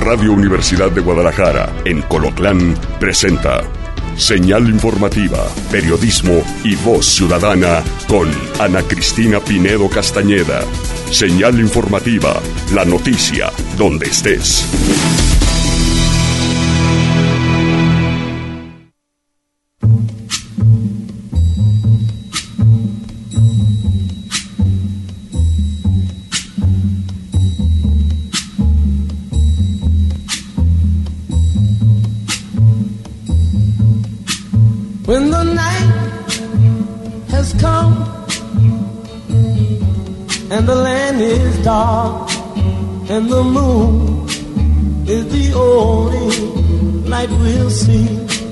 Radio Universidad de Guadalajara, en Colotlán, presenta Señal Informativa, Periodismo y Voz Ciudadana con Ana Cristina Pinedo Castañeda. Señal Informativa, la noticia donde estés. When the night has come and the land is dark and the moon is the only light we'll see.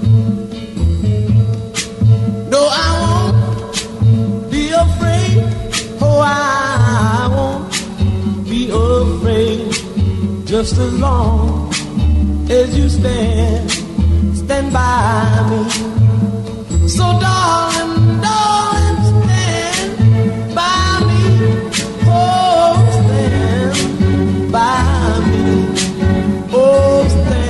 No, I won't be afraid. Oh, I won't be afraid. Just as long as you stand by me. So darling, darling, stand by me. Oh, stand by me. Oh,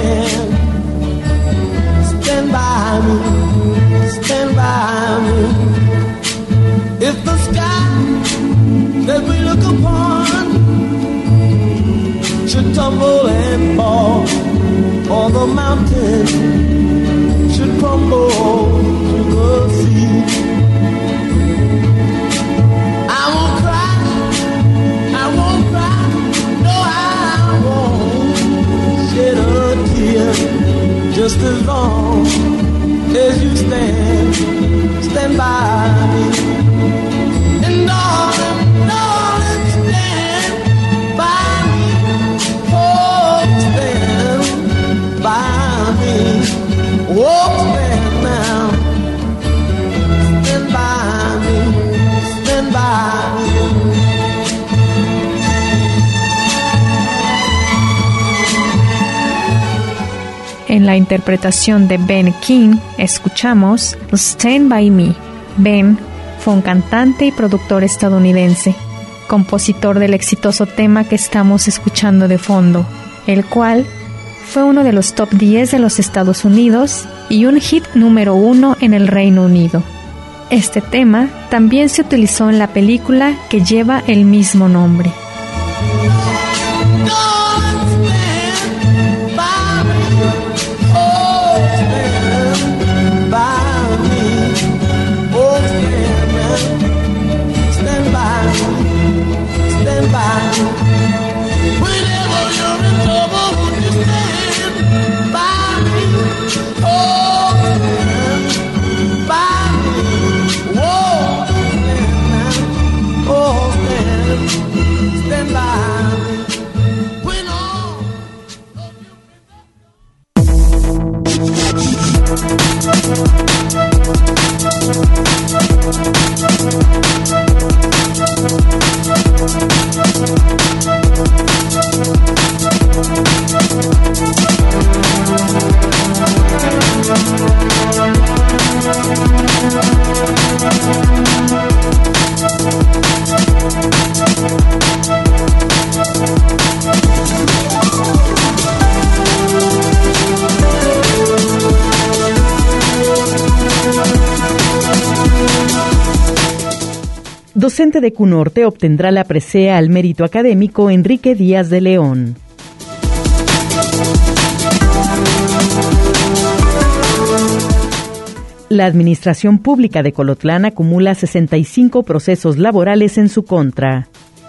stand by me. Stand by me. If the sky that we look upon should tumble and fall, or the mountain should crumble to the sea, I won't cry, no, I won't shed a tear, just as long as you stand by me. And darling, darling, stand by me, oh, stand by me, oh, stand now, stand by me, stand by me. En la interpretación de Ben King, escuchamos Stand By Me. Ben fue un cantante y productor estadounidense, compositor del exitoso tema que estamos escuchando de fondo, el cual fue uno de los top 10 de los Estados Unidos y un hit número 1 en el Reino Unido. Este tema también se utilizó en la película que lleva el mismo nombre. Docente de CUNORTE obtendrá la presea al mérito académico Enrique Díaz de León. La Administración Pública de Colotlán acumula 65 procesos laborales en su contra.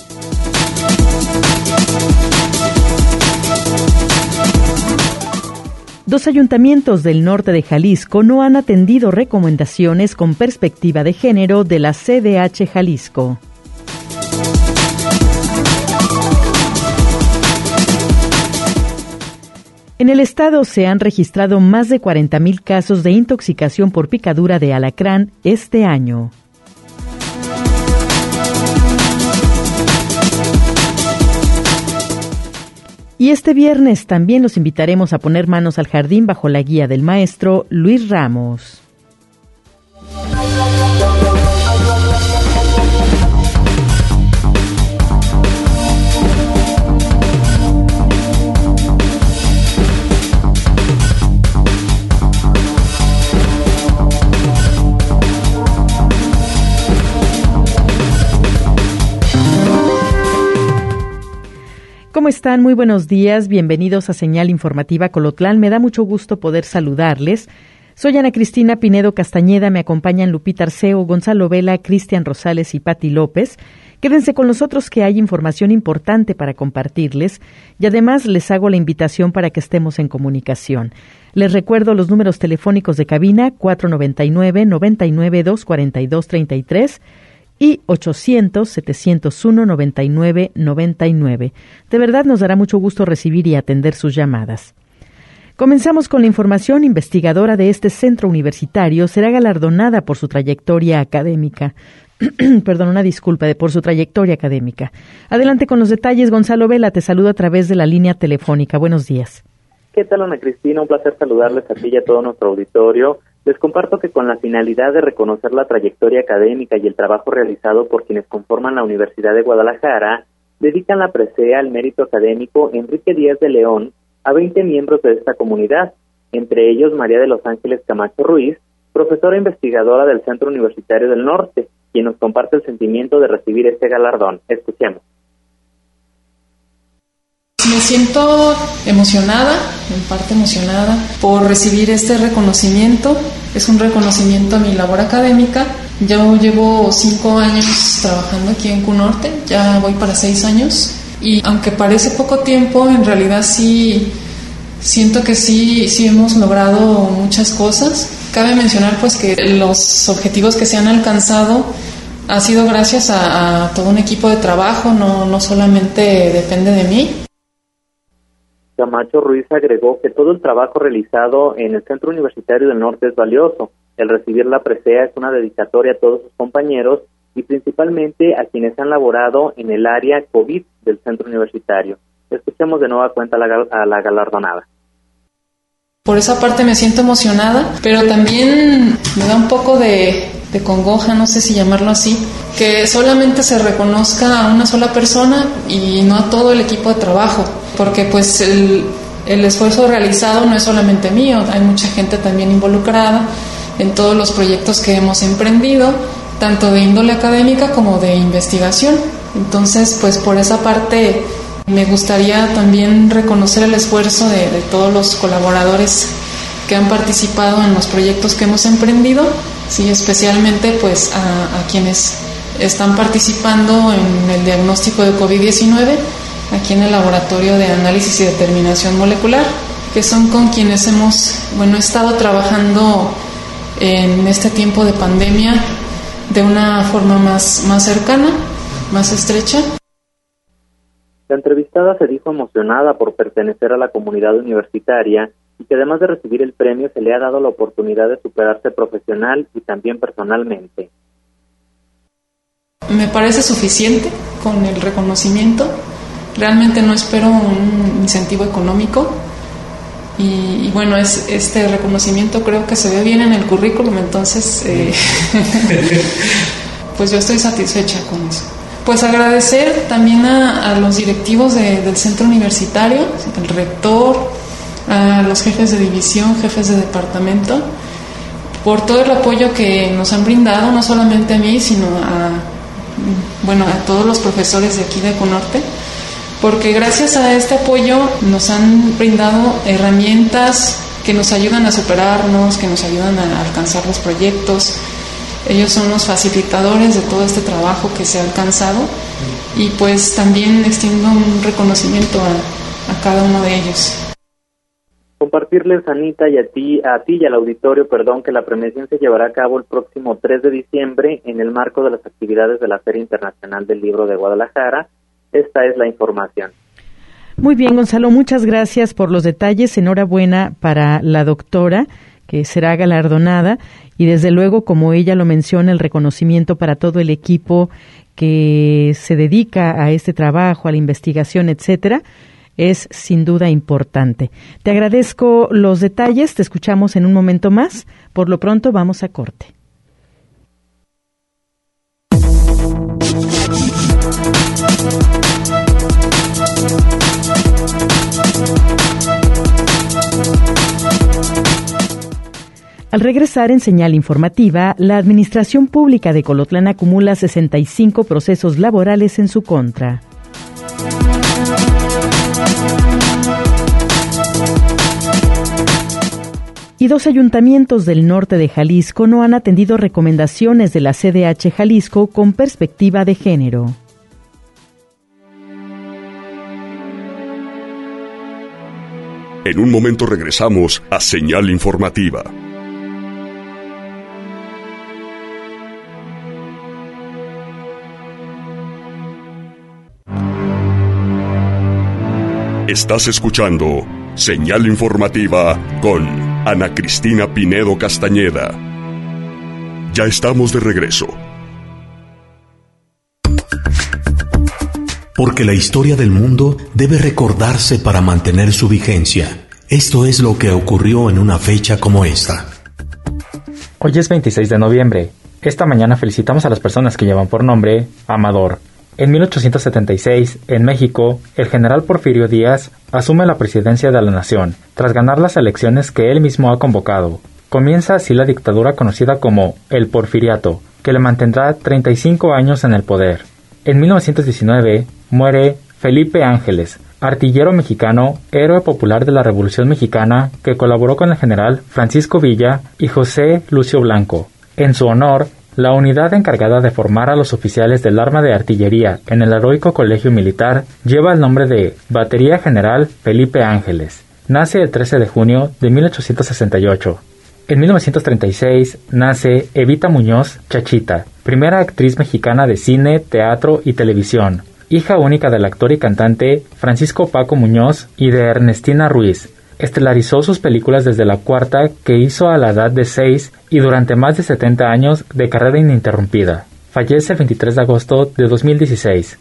Dos ayuntamientos del norte de Jalisco no han atendido recomendaciones con perspectiva de género de la CDH Jalisco. En el estado se han registrado más de 40,000 casos de intoxicación por picadura de alacrán este año. Y este viernes también los invitaremos a poner manos al jardín bajo la guía del maestro Luis Ramos. están? Muy buenos días, bienvenidos a Señal Informativa Colotlán. Me da mucho gusto poder saludarles. Soy Ana Cristina Pinedo Castañeda, me acompañan Lupita Arceo, Gonzalo Vela, Cristian Rosales y Pati López. Quédense con nosotros que hay información importante para compartirles y además les hago la invitación para que estemos en comunicación. Les recuerdo los números telefónicos de cabina 499-99-242-33 y 800-701-9999. De verdad nos dará mucho gusto recibir y atender sus llamadas. Comenzamos con la información. Investigadora de este centro universitario será galardonada por su trayectoria académica. Por su trayectoria académica. Adelante con los detalles, Gonzalo Vela, te saludo a través de la línea telefónica. Buenos días. ¿Qué tal, Ana Cristina? Un placer saludarles a ti y a todo nuestro auditorio. Les comparto que con la finalidad de reconocer la trayectoria académica y el trabajo realizado por quienes conforman la Universidad de Guadalajara, dedican la presea al mérito académico Enrique Díaz de León a 20 miembros de esta comunidad, entre ellos María de los Ángeles Camacho Ruiz, profesora investigadora del Centro Universitario del Norte, quien nos comparte el sentimiento de recibir este galardón. Escuchemos. Me siento emocionada, en parte emocionada, por recibir este reconocimiento. Es un reconocimiento a mi labor académica. Yo llevo 5 años trabajando aquí en CUNORTE, ya voy para 6 años. Y aunque parece poco tiempo, en realidad sí siento que sí hemos logrado muchas cosas. Cabe mencionar pues que los objetivos que se han alcanzado ha sido gracias a todo un equipo de trabajo, no solamente depende de mí. Camacho Ruiz agregó que todo el trabajo realizado en el Centro Universitario del Norte es valioso. El recibir la presea es una dedicatoria a todos sus compañeros y principalmente a quienes han laborado en el área COVID del Centro Universitario. Escuchemos de nueva cuenta a la galardonada. Por esa parte me siento emocionada, pero también me da un poco de congoja, no sé si llamarlo así, que solamente se reconozca a una sola persona y no a todo el equipo de trabajo, porque pues el esfuerzo realizado no es solamente mío, hay mucha gente también involucrada en todos los proyectos que hemos emprendido, tanto de índole académica como de investigación. Entonces, pues por esa parte me gustaría también reconocer el esfuerzo de todos los colaboradores que han participado en los proyectos que hemos emprendido, sí, especialmente pues a quienes están participando en el diagnóstico de COVID-19 aquí en el Laboratorio de Análisis y Determinación Molecular, que son con quienes he estado trabajando en este tiempo de pandemia de una forma más cercana, más estrecha. La entrevistada se dijo emocionada por pertenecer a la comunidad universitaria y que además de recibir el premio se le ha dado la oportunidad de superarse profesional y también personalmente. Me parece suficiente con el reconocimiento. Realmente no espero un incentivo económico y bueno, este reconocimiento creo que se ve bien en el currículum, entonces pues yo estoy satisfecha con eso. Pues agradecer también a los directivos del centro universitario, al rector, a los jefes de división, jefes de departamento, por todo el apoyo que nos han brindado, no solamente a mí, sino a todos los profesores de aquí de CUNORTE, porque gracias a este apoyo nos han brindado herramientas que nos ayudan a superarnos, que nos ayudan a alcanzar los proyectos. Ellos son los facilitadores de todo este trabajo que se ha alcanzado y pues también extiendo un reconocimiento a cada uno de ellos. Compartirles, Anita, y a ti y al auditorio, que la premiación se llevará a cabo el próximo 3 de diciembre en el marco de las actividades de la Feria Internacional del Libro de Guadalajara. Esta es la información. Muy bien, Gonzalo, muchas gracias por los detalles. Enhorabuena para la doctora, que será galardonada, y desde luego, como ella lo menciona, el reconocimiento para todo el equipo que se dedica a este trabajo, a la investigación, etcétera, es sin duda importante. Te agradezco los detalles, te escuchamos en un momento más. Por lo pronto vamos a corte. Al regresar en Señal Informativa, la Administración Pública de Colotlán acumula 65 procesos laborales en su contra. Y 2 ayuntamientos del norte de Jalisco no han atendido recomendaciones de la CDH Jalisco con perspectiva de género. En un momento regresamos a Señal Informativa. Estás escuchando Señal Informativa con Ana Cristina Pinedo Castañeda. Ya estamos de regreso. Porque la historia del mundo debe recordarse para mantener su vigencia. Esto es lo que ocurrió en una fecha como esta. Hoy es 26 de noviembre. Esta mañana felicitamos a las personas que llevan por nombre Amador. En 1876, en México, el general Porfirio Díaz asume la presidencia de la nación, tras ganar las elecciones que él mismo ha convocado. Comienza así la dictadura conocida como el Porfiriato, que le mantendrá 35 años en el poder. En 1919, muere Felipe Ángeles, artillero mexicano, héroe popular de la Revolución Mexicana, que colaboró con el general Francisco Villa y José Lucio Blanco. En su honor, la unidad encargada de formar a los oficiales del arma de artillería en el heroico colegio militar lleva el nombre de Batería General Felipe Ángeles. Nace el 13 de junio de 1868. En 1936 nace Evita Muñoz Chachita, primera actriz mexicana de cine, teatro y televisión, hija única del actor y cantante Francisco Paco Muñoz y de Ernestina Ruiz. Estelarizó sus películas desde la cuarta, que hizo a la edad de 6 y durante más de 70 años de carrera ininterrumpida. Fallece el 23 de agosto de 2016.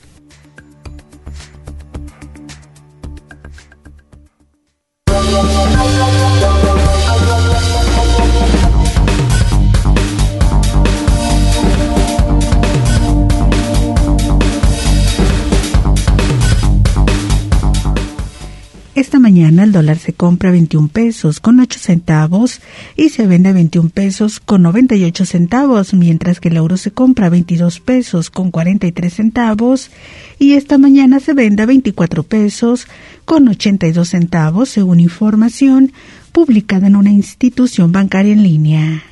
Esta mañana el dólar se compra a 21 pesos con 8 centavos y se vende a 21 pesos con 98 centavos, mientras que el euro se compra a 22 pesos con 43 centavos y esta mañana se vende a 24 pesos con 82 centavos, según información publicada en una institución bancaria en línea.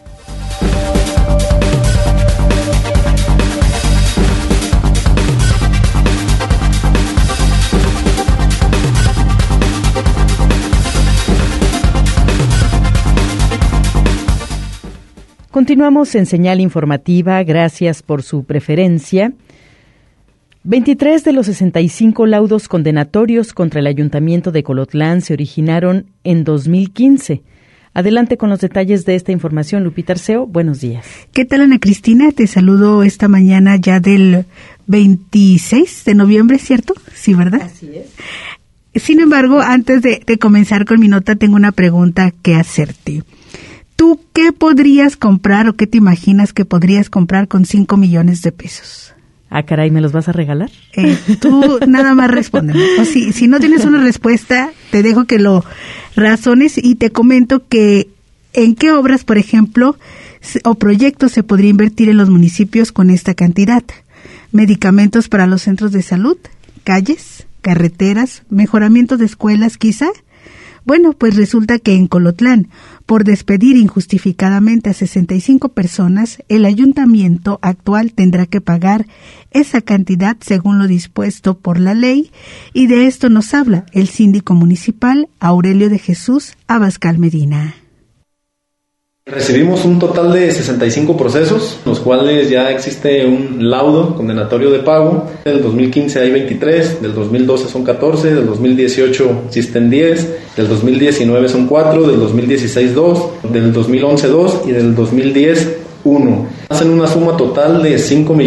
Continuamos en Señal Informativa, gracias por su preferencia. 23 de los 65 laudos condenatorios contra el Ayuntamiento de Colotlán se originaron en 2015. Adelante con los detalles de esta información, Lupita Arceo. Buenos días. ¿Qué tal, Ana Cristina? Te saludo esta mañana ya del 26 de noviembre, ¿cierto? Sí, ¿verdad? Así es. Sin embargo, antes de comenzar con mi nota, tengo una pregunta que hacerte. ¿Tú qué podrías comprar o qué te imaginas que podrías comprar con 5 millones de pesos? Ah, caray, ¿me los vas a regalar? Tú nada más respóndeme. O si no tienes una respuesta, te dejo que lo razones y te comento que en qué obras, por ejemplo, o proyectos se podría invertir en los municipios con esta cantidad. Medicamentos para los centros de salud, calles, carreteras, mejoramiento de escuelas quizá. Bueno, pues resulta que en Colotlán, por despedir injustificadamente a 65 personas, el ayuntamiento actual tendrá que pagar esa cantidad según lo dispuesto por la ley, y de esto nos habla el síndico municipal Aurelio de Jesús Abascal Medina. Recibimos un total de 65 procesos, los cuales ya existe un laudo condenatorio de pago. Del 2015 hay 23, del 2012 son 14, del 2018 existen 10, del 2019 son 4, del 2016 2, del 2011 2 y del 2010 1. Hacen una suma total de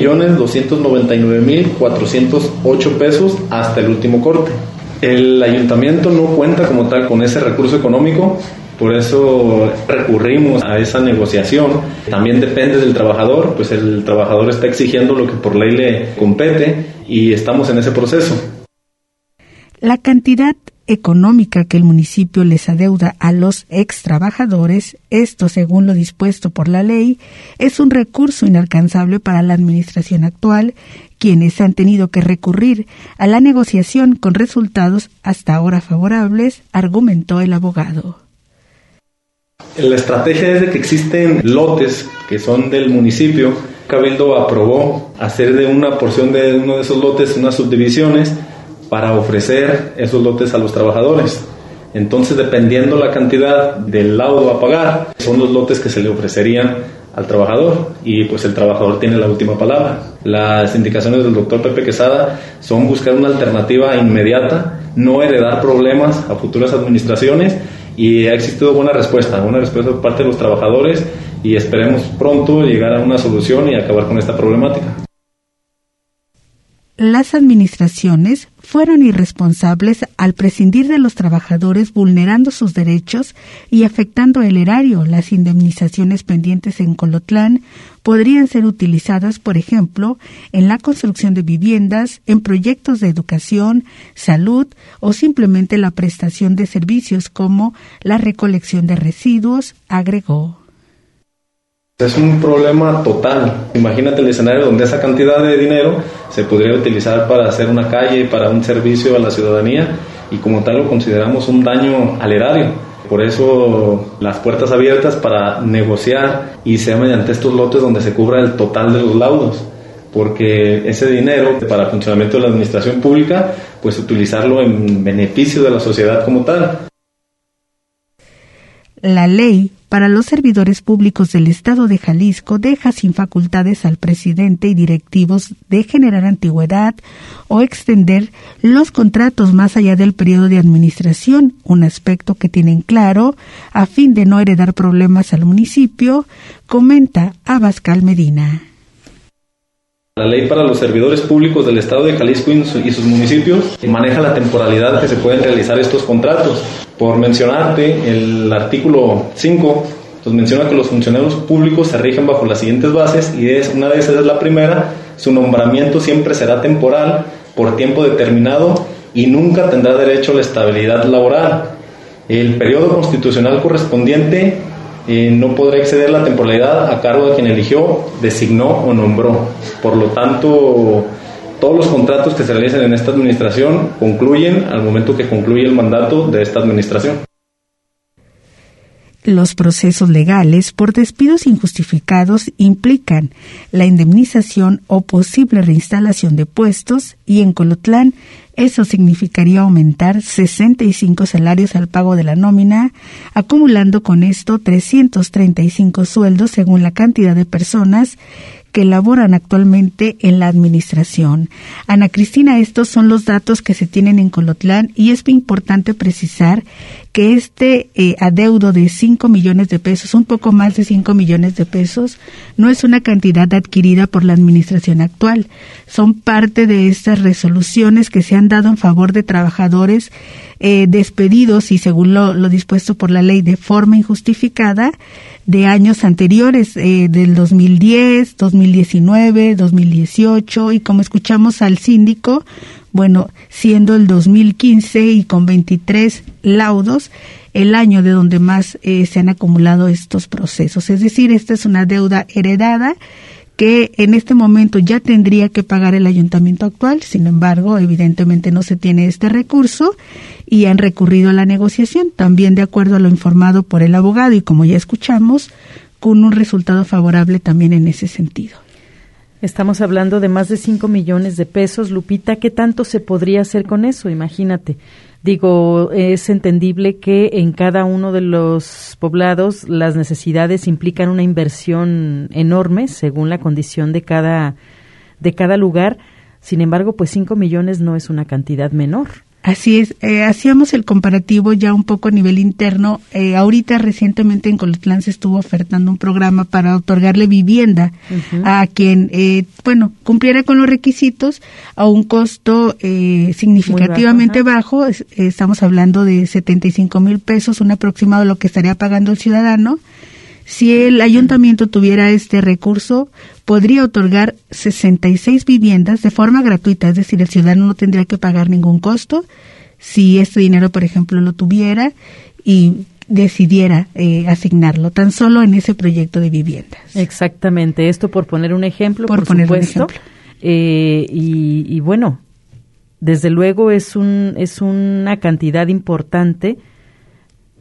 5.299.408 pesos hasta el último corte. El ayuntamiento no cuenta como tal con ese recurso económico. Por eso recurrimos a esa negociación. También depende del trabajador, pues el trabajador está exigiendo lo que por ley le compete y estamos en ese proceso. La cantidad económica que el municipio les adeuda a los extrabajadores, esto según lo dispuesto por la ley, es un recurso inalcanzable para la administración actual, quienes han tenido que recurrir a la negociación con resultados hasta ahora favorables, argumentó el abogado. La estrategia es de que existen lotes que son del municipio. Cabildo aprobó hacer de una porción de uno de esos lotes unas subdivisiones para ofrecer esos lotes a los trabajadores. Entonces, dependiendo la cantidad del laudo a pagar, son los lotes que se le ofrecerían al trabajador, y pues el trabajador tiene la última palabra. Las indicaciones del doctor Pepe Quesada son buscar una alternativa inmediata, no heredar problemas a futuras administraciones, y ha existido buena respuesta por parte de los trabajadores, y esperemos pronto llegar a una solución y acabar con esta problemática. Las administraciones fueron irresponsables al prescindir de los trabajadores, vulnerando sus derechos y afectando el erario. Las indemnizaciones pendientes en Colotlán podrían ser utilizadas, por ejemplo, en la construcción de viviendas, en proyectos de educación, salud o simplemente la prestación de servicios como la recolección de residuos, agregó. Es un problema total. Imagínate el escenario donde esa cantidad de dinero se podría utilizar para hacer una calle, para un servicio a la ciudadanía, y como tal lo consideramos un daño al erario. Por eso las puertas abiertas para negociar, y sea mediante estos lotes donde se cubra el total de los laudos, porque ese dinero para el funcionamiento de la administración pública, pues utilizarlo en beneficio de la sociedad como tal. La ley para los servidores públicos del Estado de Jalisco deja sin facultades al presidente y directivos de generar antigüedad o extender los contratos más allá del periodo de administración, un aspecto que tienen claro a fin de no heredar problemas al municipio, comenta Abascal Medina. La ley para los servidores públicos del Estado de Jalisco y sus municipios maneja la temporalidad que se pueden realizar estos contratos. Por mencionarte, el artículo 5 nos menciona que los funcionarios públicos se rigen bajo las siguientes bases, y una de esas es la primera: su nombramiento siempre será temporal, por tiempo determinado, y nunca tendrá derecho a la estabilidad laboral. El periodo constitucional correspondiente no podrá exceder la temporalidad a cargo de quien eligió, designó o nombró. Por lo tanto, todos los contratos que se realicen en esta administración concluyen al momento que concluye el mandato de esta administración. Los procesos legales por despidos injustificados implican la indemnización o posible reinstalación de puestos, y en Colotlán eso significaría aumentar 65 salarios al pago de la nómina, acumulando con esto 335 sueldos según la cantidad de personas que laboran actualmente en la administración. Ana Cristina, estos son los datos que se tienen en Colotlán, y es importante precisar que este adeudo de 5 millones de pesos, un poco más de 5 millones de pesos, no es una cantidad adquirida por la administración actual. Son parte de estas resoluciones que se han dado en favor de trabajadores despedidos, y según lo dispuesto por la ley, de forma injustificada, de años anteriores, del 2010, 2019, 2018, y como escuchamos al síndico, bueno, siendo el 2015 y con 23 laudos, el año de donde más se han acumulado estos procesos. Es decir, esta es una deuda heredada que en este momento ya tendría que pagar el ayuntamiento actual. Sin embargo, evidentemente no se tiene este recurso y han recurrido a la negociación, también de acuerdo a lo informado por el abogado, y como ya escuchamos, con un resultado favorable también en ese sentido. Estamos hablando de más de 5 millones de pesos. Lupita, ¿qué tanto se podría hacer con eso? Imagínate. Digo, es entendible que en cada uno de los poblados las necesidades implican una inversión enorme según la condición de cada lugar. Sin embargo, pues 5 millones no es una cantidad menor. Así es, hacíamos el comparativo ya un poco a nivel interno. Ahorita recientemente en Colotlán se estuvo ofertando un programa para otorgarle vivienda a quien, cumpliera con los requisitos a un costo significativamente bajo. Estamos hablando de 75,000 pesos, un aproximado de lo que estaría pagando el ciudadano. Si el ayuntamiento tuviera este recurso, podría otorgar 66 viviendas de forma gratuita, es decir, el ciudadano no tendría que pagar ningún costo si este dinero, por ejemplo, lo tuviera y decidiera asignarlo tan solo en ese proyecto de viviendas. Exactamente, esto por poner un ejemplo, por supuesto. Y bueno, desde luego es una cantidad importante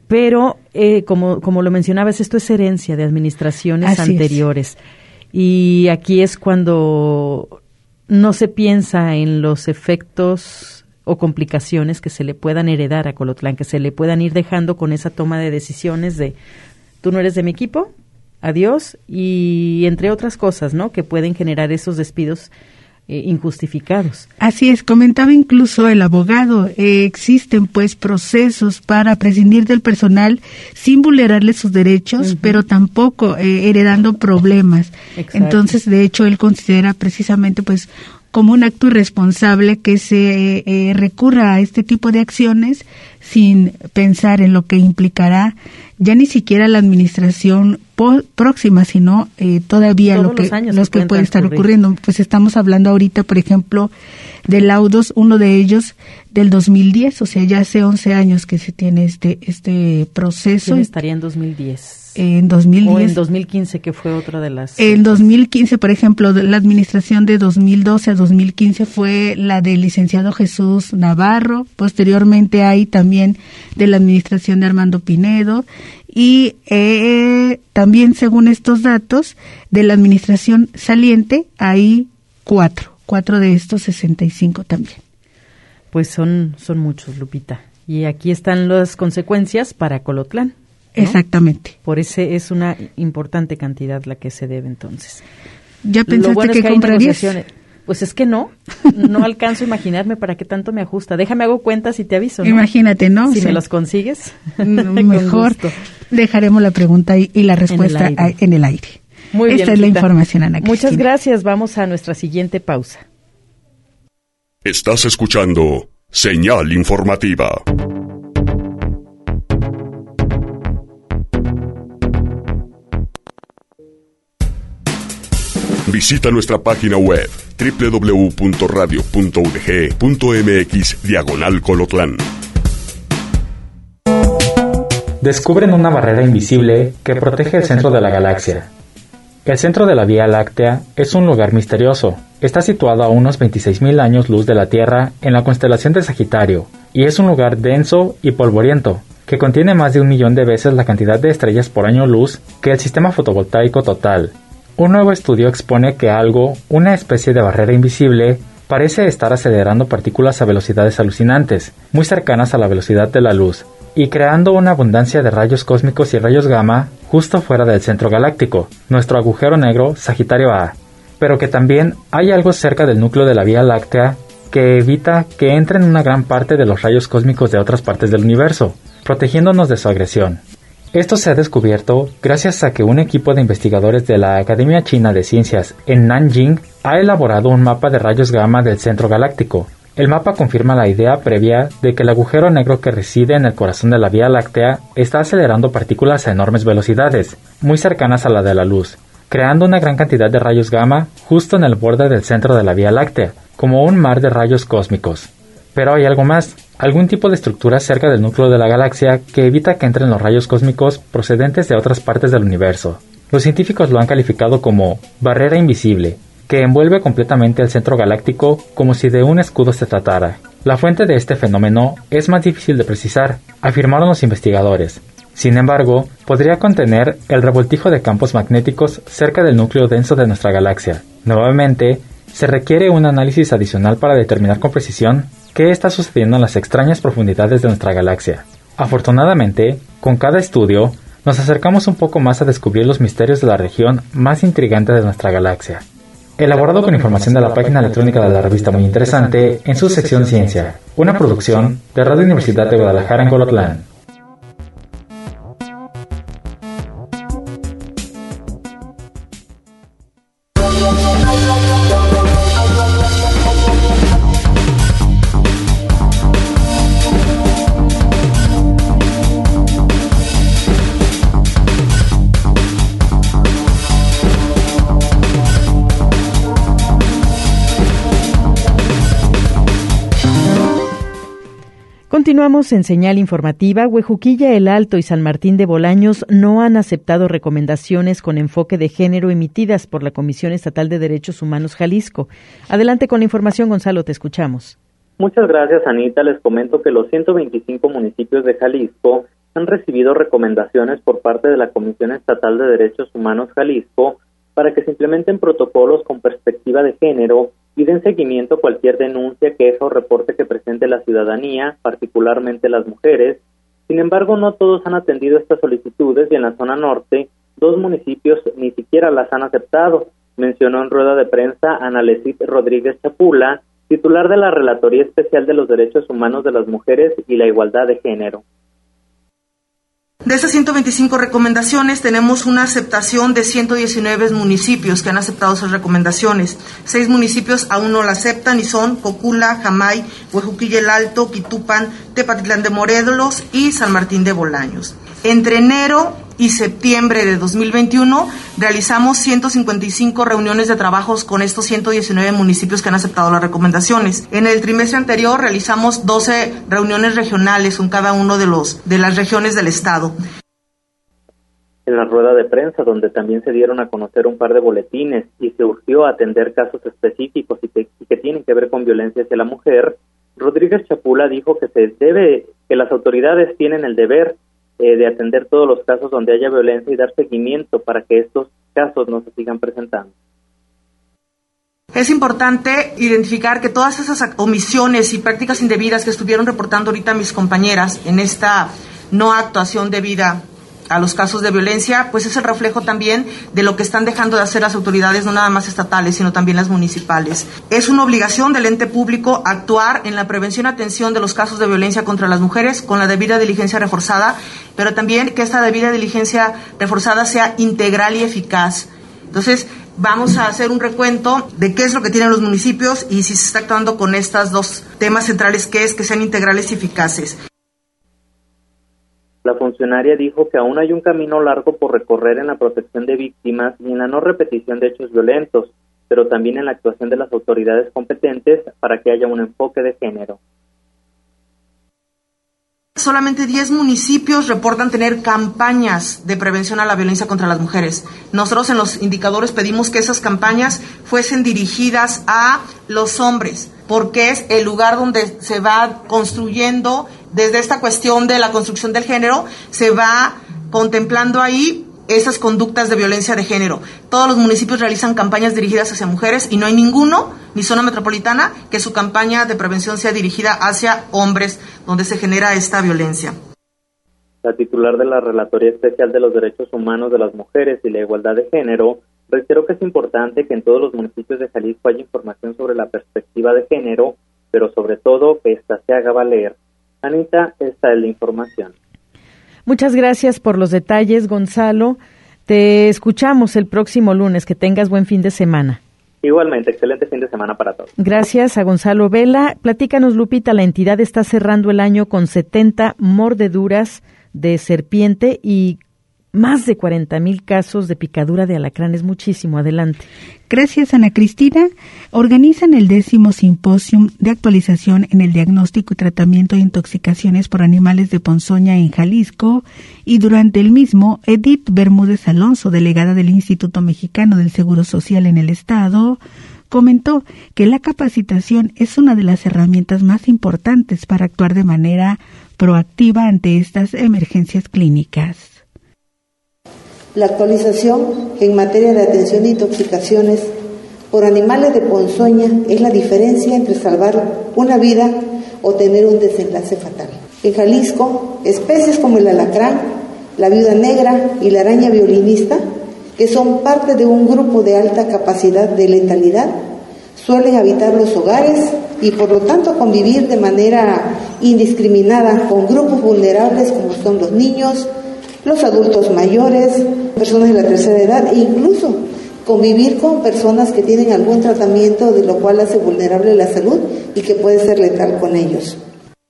pero como lo mencionabas, esto es herencia de administraciones anteriores. Y aquí es cuando no se piensa en los efectos o complicaciones que se le puedan heredar a Colotlán, que se le puedan ir dejando con esa toma de decisiones de tú no eres de mi equipo, adiós, y entre otras cosas, ¿no?, que pueden generar esos despidos injustificados. Así es, comentaba incluso el abogado, existen pues procesos para prescindir del personal sin vulnerarle sus derechos, pero tampoco heredando problemas. Exacto. Entonces, de hecho, él considera precisamente pues como un acto irresponsable que se recurra a este tipo de acciones sin pensar en lo que implicará ya ni siquiera la administración próxima, sino todavía los que pueden estar ocurriendo. Pues estamos hablando ahorita, por ejemplo, de laudos, uno de ellos del 2010, o sea, ya hace 11 años que se tiene este proceso. ¿Quién estaría en 2010? En 2010. O en 2015, que fue otra de las... En 2015, por ejemplo, la administración de 2012 a 2015 fue la del licenciado Jesús Navarro. Posteriormente hay también de la administración de Armando Pinedo. Y también, según estos datos, de la administración saliente hay 4 de estos 65 también. Pues son muchos, Lupita. Y aquí están las consecuencias para Colotlán, ¿no? Exactamente. Por ese es una importante cantidad la que se debe entonces. ¿Ya pensaste que comprarías? Pues es que no alcanzo a imaginarme para qué tanto me ajusta. Déjame hago cuentas y te aviso, ¿no? Imagínate, ¿no? Si me los consigues. Mejor dejaremos la pregunta y la respuesta en el aire. Muy bien, Esta es la información, Ana Cristina. Muchas gracias. Vamos a nuestra siguiente pausa. Estás escuchando Señal Informativa. Visita nuestra página web www.radio.udg.mx/Colotlán. Descubren una barrera invisible que protege el centro de la galaxia. El centro de la Vía Láctea es un lugar misterioso. Está situado a unos 26.000 años luz de la Tierra en la constelación de Sagitario, y es un lugar denso y polvoriento, que contiene más de 1 millón de veces la cantidad de estrellas por año luz que el sistema fotovoltaico total. Un nuevo estudio expone que algo, una especie de barrera invisible, parece estar acelerando partículas a velocidades alucinantes, muy cercanas a la velocidad de la luz, y creando una abundancia de rayos cósmicos y rayos gamma justo fuera del centro galáctico, nuestro agujero negro Sagitario A. Pero que también hay algo cerca del núcleo de la Vía Láctea que evita que entren una gran parte de los rayos cósmicos de otras partes del universo, protegiéndonos de su agresión. Esto se ha descubierto gracias a que un equipo de investigadores de la Academia China de Ciencias en Nanjing ha elaborado un mapa de rayos gamma del centro galáctico. El mapa confirma la idea previa de que el agujero negro que reside en el corazón de la Vía Láctea está acelerando partículas a enormes velocidades, muy cercanas a la de la luz, creando una gran cantidad de rayos gamma justo en el borde del centro de la Vía Láctea, como un mar de rayos cósmicos. Pero hay algo más, algún tipo de estructura cerca del núcleo de la galaxia que evita que entren los rayos cósmicos procedentes de otras partes del universo. Los científicos lo han calificado como barrera invisible, que envuelve completamente el centro galáctico como si de un escudo se tratara. La fuente de este fenómeno es más difícil de precisar, afirmaron los investigadores. Sin embargo, podría contener el revoltijo de campos magnéticos cerca del núcleo denso de nuestra galaxia. Nuevamente, se requiere un análisis adicional para determinar con precisión qué está sucediendo en las extrañas profundidades de nuestra galaxia. Afortunadamente, con cada estudio, nos acercamos un poco más a descubrir los misterios de la región más intrigante de nuestra galaxia. Elaborado con información de la página electrónica de la revista Muy Interesante en su sección Ciencia, una producción de Radio Universidad de Guadalajara en Colotlán. Continuamos en Señal Informativa. Huejuquilla, El Alto y San Martín de Bolaños no han aceptado recomendaciones con enfoque de género emitidas por la Comisión Estatal de Derechos Humanos Jalisco. Adelante con la información, Gonzalo, te escuchamos. Muchas gracias, Anita. Les comento que los 125 municipios de Jalisco han recibido recomendaciones por parte de la Comisión Estatal de Derechos Humanos Jalisco para que se implementen protocolos con perspectiva de género y den seguimiento a cualquier denuncia, queja o reporte que presente la ciudadanía, particularmente las mujeres. Sin embargo, no todos han atendido estas solicitudes y en la zona norte, 2 municipios ni siquiera las han aceptado, mencionó en rueda de prensa Ana Lecit Rodríguez Chapula, titular de la Relatoría Especial de los Derechos Humanos de las Mujeres y la Igualdad de Género. De esas 125 recomendaciones, tenemos una aceptación de 119 municipios que han aceptado esas recomendaciones. 6 municipios aún no la aceptan y son Cocula, Jamay, Huejuquilla el Alto, Quitupan, Tepatitlán de Morelos y San Martín de Bolaños. Entre enero y septiembre de 2021 realizamos 155 reuniones de trabajos con estos 119 municipios que han aceptado las recomendaciones. En el trimestre anterior realizamos 12 reuniones regionales con cada uno de las regiones del estado. En la rueda de prensa, donde también se dieron a conocer un par de boletines y se urgió a atender casos específicos y que tienen que ver con violencia hacia la mujer, Rodríguez Chapula dijo que las autoridades tienen el deber de atender todos los casos donde haya violencia y dar seguimiento para que estos casos no se sigan presentando. Es importante identificar que todas esas omisiones y prácticas indebidas que estuvieron reportando ahorita mis compañeras en esta no actuación debida a los casos de violencia, pues es el reflejo también de lo que están dejando de hacer las autoridades, no nada más estatales, sino también las municipales. Es una obligación del ente público actuar en la prevención y atención de los casos de violencia contra las mujeres con la debida diligencia reforzada, pero también que esta debida diligencia reforzada sea integral y eficaz. Entonces, vamos a hacer un recuento de qué es lo que tienen los municipios y si se está actuando con estos 2 temas centrales, que sean integrales y eficaces. La funcionaria dijo que aún hay un camino largo por recorrer en la protección de víctimas y en la no repetición de hechos violentos, pero también en la actuación de las autoridades competentes para que haya un enfoque de género. Solamente 10 municipios reportan tener campañas de prevención a la violencia contra las mujeres. Nosotros en los indicadores pedimos que esas campañas fuesen dirigidas a los hombres, porque es el lugar donde se va construyendo, desde esta cuestión de la construcción del género, se va contemplando ahí esas conductas de violencia de género. Todos los municipios realizan campañas dirigidas hacia mujeres y no hay ninguno, ni zona metropolitana, que su campaña de prevención sea dirigida hacia hombres, donde se genera esta violencia. La titular de la Relatoría Especial de los Derechos Humanos de las Mujeres y la Igualdad de Género reiteró que es importante que en todos los municipios de Jalisco haya información sobre la perspectiva de género, pero sobre todo que ésta se haga valer. Anita, esta es la información. Muchas gracias por los detalles, Gonzalo. Te escuchamos el próximo lunes. Que tengas buen fin de semana. Igualmente, excelente fin de semana para todos. Gracias a Gonzalo Vela. Platícanos, Lupita, la entidad está cerrando el año con 70 mordeduras de serpiente y más de 40,000 casos de picadura de alacrán. Es muchísimo. Adelante. Gracias, Ana Cristina. Organizan el 10º Simposium de Actualización en el Diagnóstico y Tratamiento de Intoxicaciones por Animales de Ponzoña en Jalisco y durante el mismo, Edith Bermúdez Alonso, delegada del Instituto Mexicano del Seguro Social en el Estado, comentó que la capacitación es una de las herramientas más importantes para actuar de manera proactiva ante estas emergencias clínicas. La actualización en materia de atención de intoxicaciones por animales de ponzoña es la diferencia entre salvar una vida o tener un desenlace fatal. En Jalisco, especies como el alacrán, la viuda negra y la araña violinista, que son parte de un grupo de alta capacidad de letalidad, suelen habitar los hogares y por lo tanto convivir de manera indiscriminada con grupos vulnerables como son los niños, los adultos mayores, personas de la tercera edad e incluso convivir con personas que tienen algún tratamiento de lo cual hace vulnerable la salud y que puede ser letal con ellos.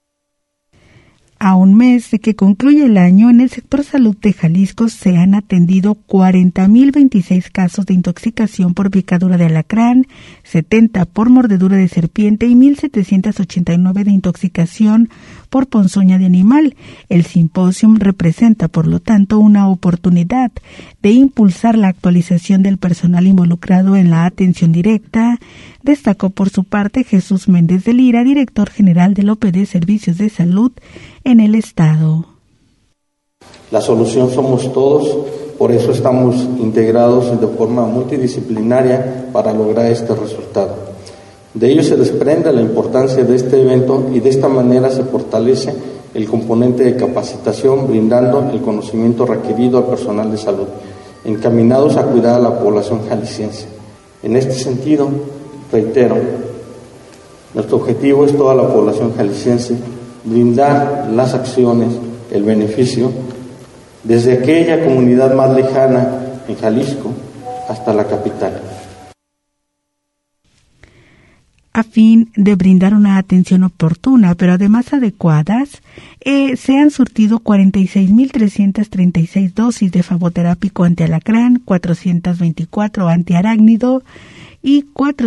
A un mes de que concluye el año, en el sector salud de Jalisco se han atendido 40,026 casos de intoxicación por picadura de alacrán, 70 por mordedura de serpiente y 1,789 de intoxicación por ponzoña de animal. El simposium representa, por lo tanto, una oportunidad de impulsar la actualización del personal involucrado en la atención directa, destacó por su parte Jesús Méndez de Lira, director general del OPD Servicios de Salud en el Estado. La solución somos todos, por eso estamos integrados de forma multidisciplinaria para lograr este resultado. De ello se desprende la importancia de este evento y de esta manera se fortalece el componente de capacitación, brindando el conocimiento requerido al personal de salud, encaminados a cuidar a la población jalisciense. En este sentido, reitero, nuestro objetivo es toda la población jalisciense, brindar las acciones, el beneficio, desde aquella comunidad más lejana en Jalisco hasta la capital. A fin de brindar una atención oportuna, pero además adecuadas, se han surtido 46.336 dosis de faboterápico antialacrán, 424 antiarácnido y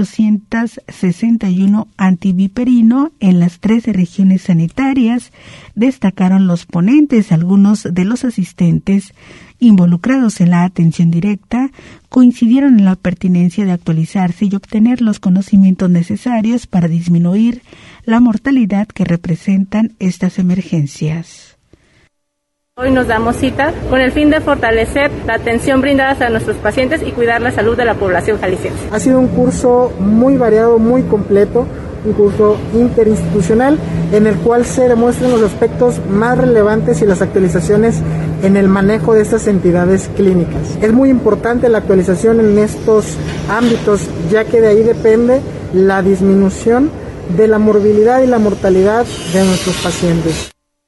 461 antiviperino en las 13 regiones sanitarias, destacaron los ponentes. Algunos de los asistentes involucrados en la atención directa coincidieron en la pertinencia de actualizarse y obtener los conocimientos necesarios para disminuir la mortalidad que representan estas emergencias. Hoy nos damos cita con el fin de fortalecer la atención brindada a nuestros pacientes y cuidar la salud de la población jalisciense. Ha sido un curso muy variado, muy completo, un curso interinstitucional en el cual se demuestran los aspectos más relevantes y las actualizaciones en el manejo de estas entidades clínicas. Es muy importante la actualización en estos ámbitos, ya que de ahí depende la disminución de la morbilidad y la mortalidad de nuestros pacientes.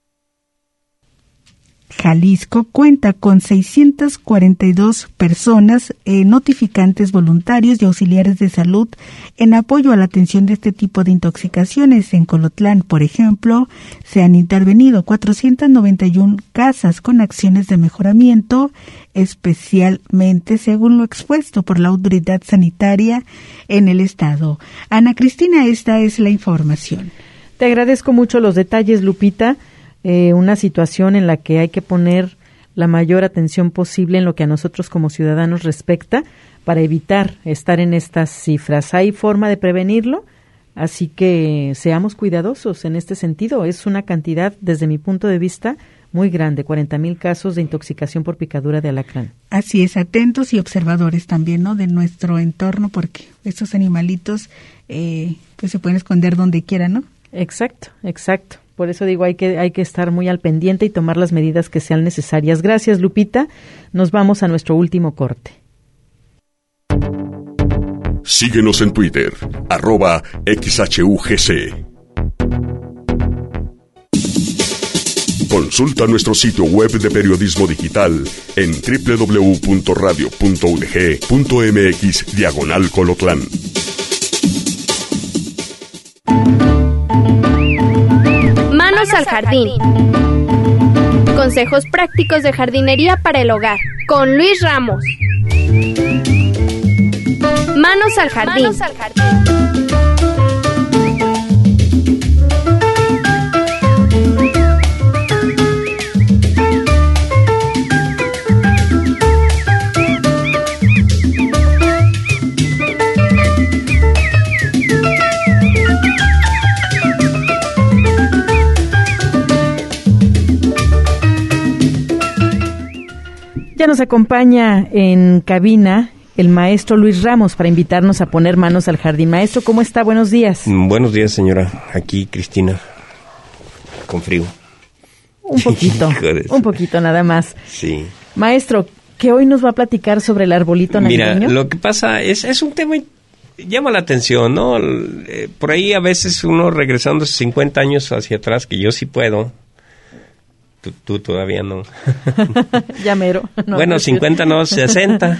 Jalisco cuenta con 642 personas notificantes voluntarios y auxiliares de salud en apoyo a la atención de este tipo de intoxicaciones. En Colotlán, por ejemplo, se han intervenido 491 casas con acciones de mejoramiento, especialmente según lo expuesto por la autoridad sanitaria en el estado. Ana Cristina, esta es la información. Te agradezco mucho los detalles, Lupita. Una situación en la que hay que poner la mayor atención posible en lo que a nosotros como ciudadanos respecta para evitar estar en estas cifras. ¿Hay forma de prevenirlo? Así que seamos cuidadosos en este sentido. Es una cantidad, desde mi punto de vista, muy grande, 40,000 casos de intoxicación por picadura de alacrán. Así es, atentos y observadores también, ¿no?, de nuestro entorno, porque estos animalitos pues se pueden esconder donde quieran, ¿no? Exacto. Por eso digo, hay que estar muy al pendiente y tomar las medidas que sean necesarias. Gracias, Lupita. Nos vamos a nuestro último corte. Síguenos en Twitter, @XHUGC. Consulta nuestro sitio web de periodismo digital en www.radio.udg.mx/Colotlán. Manos al jardín. Consejos prácticos de jardinería para el hogar con Luis Ramos. Manos al jardín. Ya nos acompaña en cabina el maestro Luis Ramos para invitarnos a poner manos al jardín. Maestro, ¿cómo está? Buenos días. Buenos días, señora. Aquí, Cristina, con frío. Un poquito nada más. Sí. Maestro, ¿qué hoy nos va a platicar sobre el arbolito navideño? Mira, lo que pasa es un tema llama la atención, ¿no? Por ahí a veces uno regresando 50 años hacia atrás, que yo sí puedo. Tú todavía no. Ya mero. No, bueno, 50 no, 60.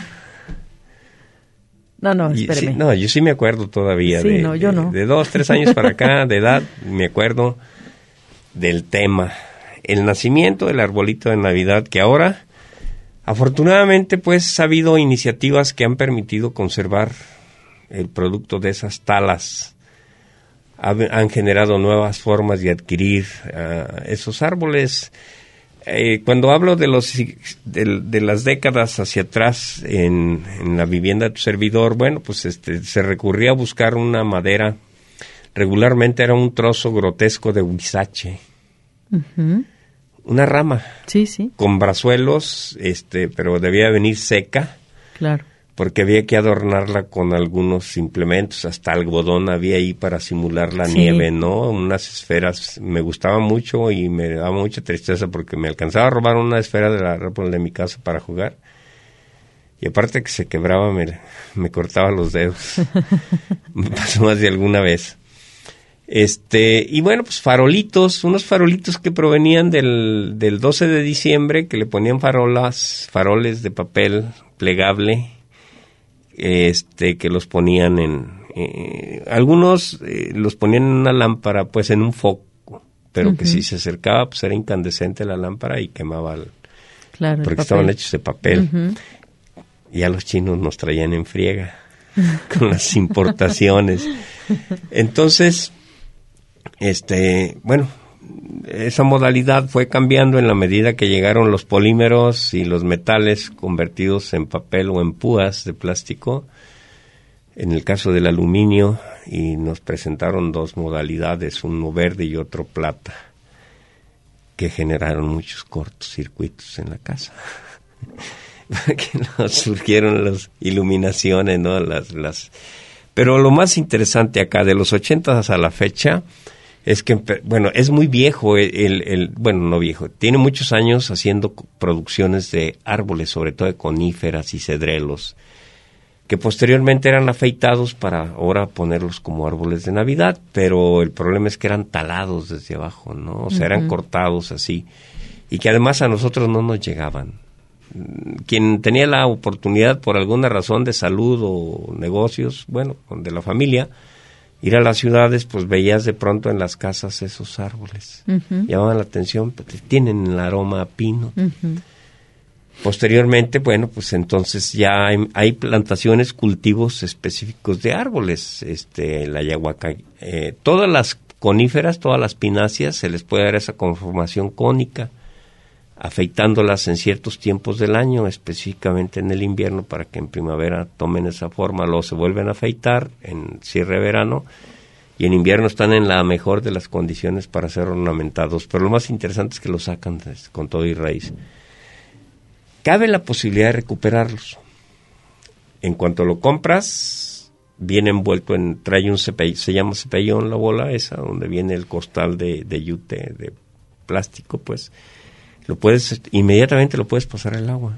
No, espéreme. Sí, no, yo sí me acuerdo todavía. Sí, yo no. De 2, 3 años para acá de edad, me acuerdo del tema. El nacimiento del arbolito de Navidad, que ahora, afortunadamente, pues ha habido iniciativas que han permitido conservar el producto de esas talas. Han generado nuevas formas de adquirir esos árboles. Cuando hablo de las décadas hacia atrás en la vivienda de tu servidor, bueno, pues se recurría a buscar una madera. Regularmente era un trozo grotesco de huizache. Uh-huh. una rama. Sí, sí. Con brazuelos, pero debía venir seca. Claro. Porque había que adornarla con algunos implementos, hasta algodón había ahí para simular la nieve, ¿no? Unas esferas, me gustaba mucho y me daba mucha tristeza porque me alcanzaba a robar una esfera del árbol de mi casa para jugar. Y aparte que se quebraba, me cortaba los dedos. Me pasó más de alguna vez. Y bueno, pues unos farolitos que provenían del 12 de diciembre, que le ponían faroles de papel plegable, que los ponían algunos los ponían en una lámpara, pues en un foco, pero que si se acercaba, pues era incandescente la lámpara y quemaba porque estaban hechos de papel. Y ya los chinos nos traían en friega con las importaciones. Entonces, bueno, esa modalidad fue cambiando en la medida que llegaron los polímeros y los metales convertidos en papel o en púas de plástico, en el caso del aluminio, y nos presentaron dos modalidades, uno verde y otro plata, que generaron muchos cortocircuitos en la casa. Que surgieron las iluminaciones, ¿no? Pero lo más interesante acá, de los 80 a la fecha, es que, bueno, es muy viejo, bueno, no viejo, tiene muchos años haciendo producciones de árboles, sobre todo de coníferas y cedrelos, que posteriormente eran afeitados para ahora ponerlos como árboles de Navidad, pero el problema es que eran talados desde abajo, ¿no? O sea, eran cortados así, y que además a nosotros no nos llegaban. Quien tenía la oportunidad, por alguna razón de salud o negocios, bueno, de la familia, ir a las ciudades, pues veías de pronto en las casas esos árboles. Llamaban la atención, porque tienen el aroma a pino. Posteriormente, bueno, pues entonces ya hay plantaciones, cultivos específicos de árboles. La ayahuasca, todas las coníferas, todas las pináceas, se les puede dar esa conformación cónica, afeitándolas en ciertos tiempos del año, específicamente en el invierno, para que en primavera tomen esa forma, luego se vuelven a afeitar en cierre de verano, y en invierno están en la mejor de las condiciones para ser ornamentados, pero lo más interesante es que los sacan con todo y raíz. Cabe la posibilidad de recuperarlos. En cuanto lo compras, viene envuelto trae un cepillón, se llama cepillón la bola esa, donde viene el costal de yute, de plástico, pues, inmediatamente lo puedes pasar al agua.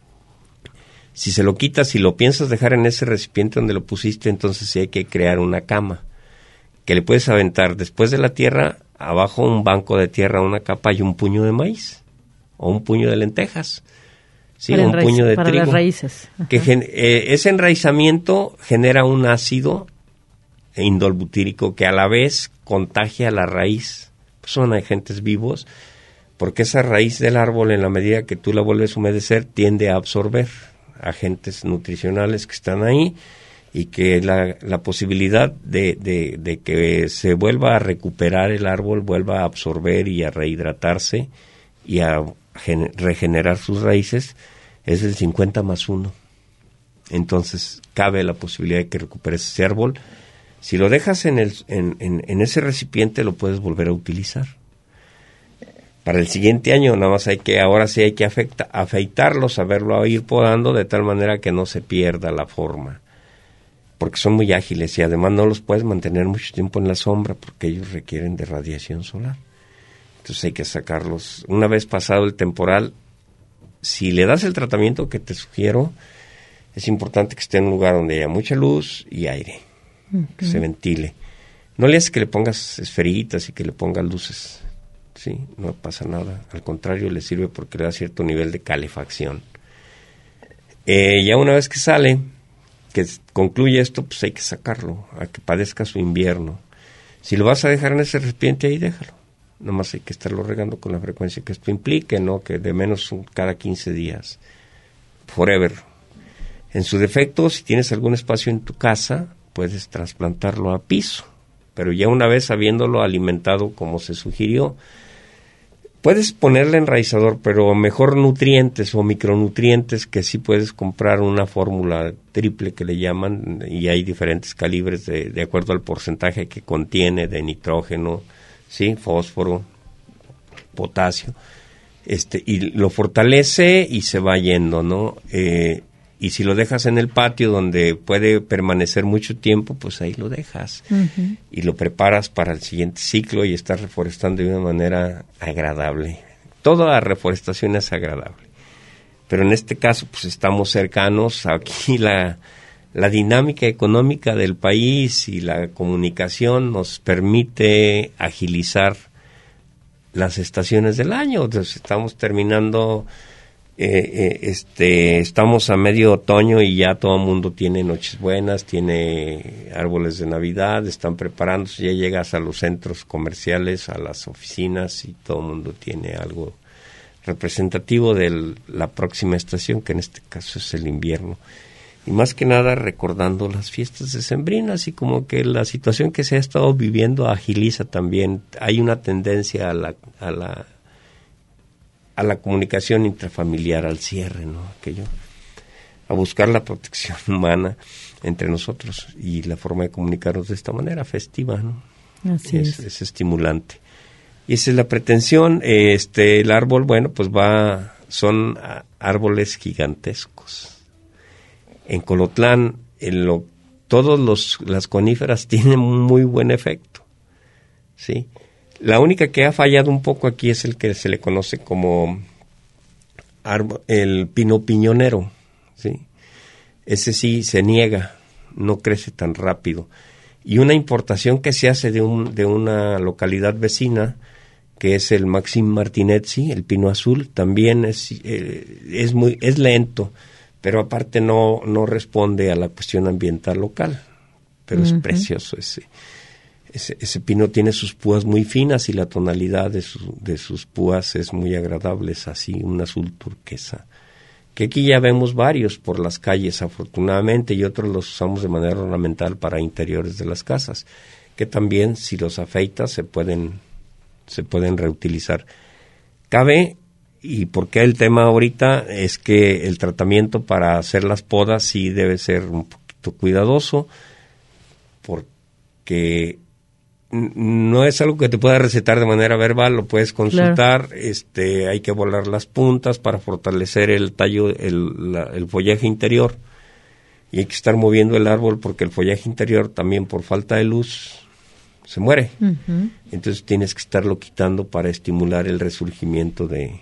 Si se lo quitas, si lo piensas dejar en ese recipiente donde lo pusiste, entonces sí hay que crear una cama que le puedes aventar después de la tierra, abajo un banco de tierra, una capa y un puño de maíz o un puño de lentejas, sí, un puño de para trigo. Las raíces. Que ese enraizamiento genera un ácido indolbutírico que a la vez contagia la raíz. Pues son agentes vivos, porque esa raíz del árbol, en la medida que tú la vuelves a humedecer, tiende a absorber agentes nutricionales que están ahí, y que la posibilidad de que se vuelva a recuperar el árbol, vuelva a absorber y a rehidratarse y a regenerar sus raíces, es del 50+1. Entonces cabe la posibilidad de que recuperes ese árbol. Si lo dejas en ese recipiente, lo puedes volver a utilizar. Para el siguiente año nada más ahora sí hay que afeitarlo, saberlo ir podando de tal manera que no se pierda la forma, porque son muy ágiles y además no los puedes mantener mucho tiempo en la sombra porque ellos requieren de radiación solar. Entonces hay que sacarlos. Una vez pasado el temporal, si le das el tratamiento que te sugiero, es importante que esté en un lugar donde haya mucha luz y aire, que se ventile. No le haces que le pongas esferitas y que le pongas luces. Sí, no pasa nada, al contrario, le sirve porque le da cierto nivel de calefacción. Ya una vez que sale, que concluye esto, pues hay que sacarlo, a que padezca su invierno. Si lo vas a dejar en ese recipiente, ahí déjalo. Nomás hay que estarlo regando con la frecuencia que esto implique, ¿no? Que de menos cada 15 días. Forever. En su defecto, si tienes algún espacio en tu casa, puedes trasplantarlo a piso. Pero ya una vez habiéndolo alimentado como se sugirió, puedes ponerle enraizador, pero mejor nutrientes o micronutrientes, que sí puedes comprar una fórmula triple que le llaman, y hay diferentes calibres de acuerdo al porcentaje que contiene de nitrógeno, sí, fósforo, potasio, y lo fortalece y se va yendo, ¿no? Y si lo dejas en el patio donde puede permanecer mucho tiempo, pues ahí lo dejas. Uh-huh. Y lo preparas para el siguiente ciclo y estás reforestando de una manera agradable. Toda reforestación es agradable. Pero en este caso, pues estamos cercanos. Aquí la dinámica económica del país y la comunicación nos permite agilizar las estaciones del año. Entonces, estamos terminando... estamos a medio otoño y ya todo el mundo tiene Nochebuenas, tiene árboles de Navidad, están preparándose, ya llegas a los centros comerciales, a las oficinas y todo el mundo tiene algo representativo de la próxima estación, que en este caso es el invierno. Y más que nada recordando las fiestas decembrinas, y como que la situación que se ha estado viviendo agiliza también. Hay una tendencia a la comunicación intrafamiliar, al cierre, ¿no? A buscar la protección humana entre nosotros, y la forma de comunicarnos de esta manera festiva, ¿no? Así es estimulante. Y esa es la pretensión. El árbol, bueno, pues son árboles gigantescos. En Colotlán, las coníferas tienen un muy buen efecto, ¿sí? La única que ha fallado un poco aquí es el que se le conoce como el pino piñonero, ¿sí? Ese sí se niega, no crece tan rápido. Y una importación que se hace de una localidad vecina, que es el Maxim Martinezzi, el pino azul, también es lento, pero aparte no responde a la cuestión ambiental local, pero es precioso ese pino. Tiene sus púas muy finas y la tonalidad de sus púas es muy agradable, es así un azul turquesa, que aquí ya vemos varios por las calles afortunadamente, y otros los usamos de manera ornamental para interiores de las casas, que también si los afeitas se pueden reutilizar. Cabe, y porque el tema ahorita es que el tratamiento para hacer las podas sí debe ser un poquito cuidadoso, porque no es algo que te pueda recetar de manera verbal, lo puedes consultar. Claro. Hay que volar las puntas para fortalecer el tallo, el follaje interior, y hay que estar moviendo el árbol porque el follaje interior también por falta de luz se muere. Uh-huh. Entonces tienes que estarlo quitando para estimular el resurgimiento de...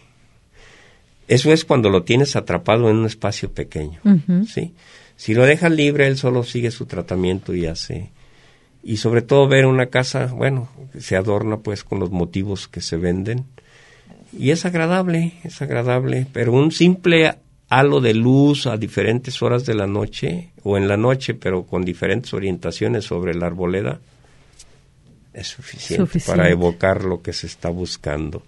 Eso es cuando lo tienes atrapado en un espacio pequeño, uh-huh. ¿sí? Si lo dejas libre, él solo sigue su tratamiento y hace... Y sobre todo ver una casa, bueno, se adorna pues con los motivos que se venden. Y es agradable, pero un simple halo de luz a diferentes horas de la noche, o en la noche, pero con diferentes orientaciones sobre la arboleda, es suficiente para evocar lo que se está buscando.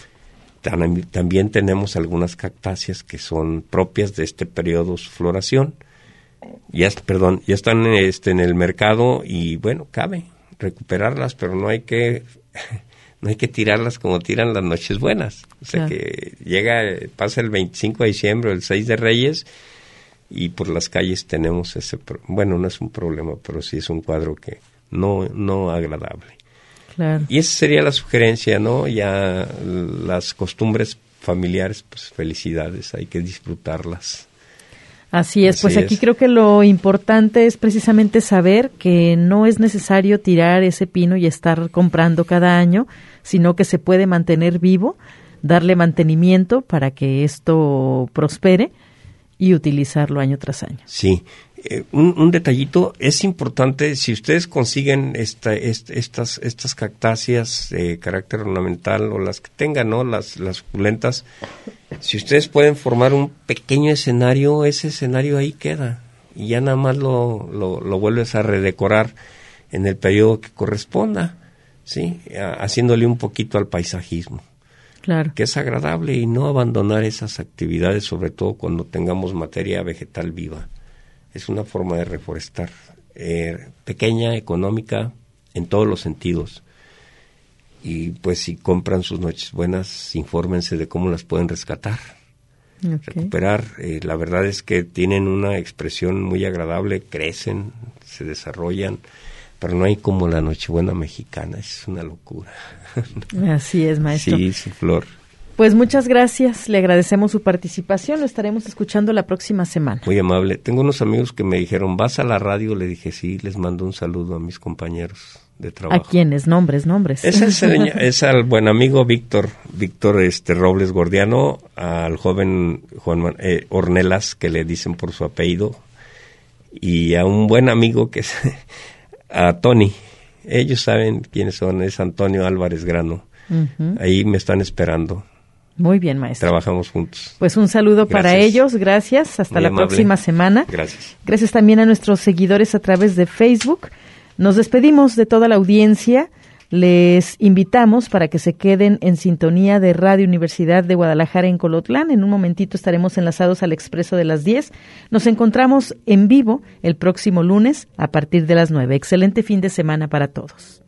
También tenemos algunas cactáceas que son propias de este periodo su floración. Ya están en el mercado, y bueno, cabe recuperarlas, pero no hay que tirarlas como tiran las Nochebuenas. O sea, claro, que pasa el 25 de diciembre, el 6 de Reyes, y por las calles tenemos bueno, no es un problema, pero sí es un cuadro que no agradable. Claro. Y esa sería la sugerencia, ¿no? Ya las costumbres familiares, pues felicidades, hay que disfrutarlas. Así es, pues aquí creo que lo importante es precisamente saber que no es necesario tirar ese pino y estar comprando cada año, sino que se puede mantener vivo, darle mantenimiento para que esto prospere y utilizarlo año tras año. Sí, un detallito, es importante, si ustedes consiguen estas cactáceas de carácter ornamental, o las que tengan, ¿no? Las suculentas, si ustedes pueden formar un pequeño escenario, ese escenario ahí queda, y ya nada más lo vuelves a redecorar en el periodo que corresponda, ¿sí? Haciéndole un poquito al paisajismo. Claro. Que es agradable, y no abandonar esas actividades, sobre todo cuando tengamos materia vegetal viva. Es una forma de reforestar, pequeña, económica, en todos los sentidos. Y pues si compran sus Nochebuenas, infórmense de cómo las pueden rescatar, recuperar. La verdad es que tienen una expresión muy agradable, crecen, se desarrollan, pero no hay como la Nochebuena mexicana, es una locura. Así es, maestro. Sí, su flor. Pues muchas gracias, le agradecemos su participación, lo estaremos escuchando la próxima semana. Muy amable. Tengo unos amigos que me dijeron, ¿vas a la radio? Le dije, sí, les mando un saludo a mis compañeros de trabajo. ¿A quiénes? Nombres. Es al buen amigo Víctor Robles Gordiano, al joven Juan Ornelas, que le dicen por su apellido, y a un buen amigo que es a Tony. Ellos saben quiénes son, es Antonio Álvarez Grano. Uh-huh. Ahí me están esperando. Muy bien, maestro. Trabajamos juntos. Pues un saludo para ellos, gracias. Hasta la próxima semana. Gracias. Gracias también a nuestros seguidores a través de Facebook. Nos despedimos de toda la audiencia. Les invitamos para que se queden en sintonía de Radio Universidad de Guadalajara en Colotlán. En un momentito estaremos enlazados al Expreso de las 10. Nos encontramos en vivo el próximo lunes a partir de las 9. Excelente fin de semana para todos.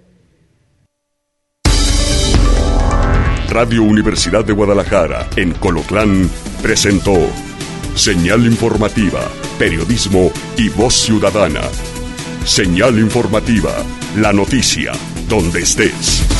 Radio Universidad de Guadalajara en Colotlán presentó Señal Informativa, Periodismo y Voz Ciudadana. Señal Informativa, la noticia, donde estés.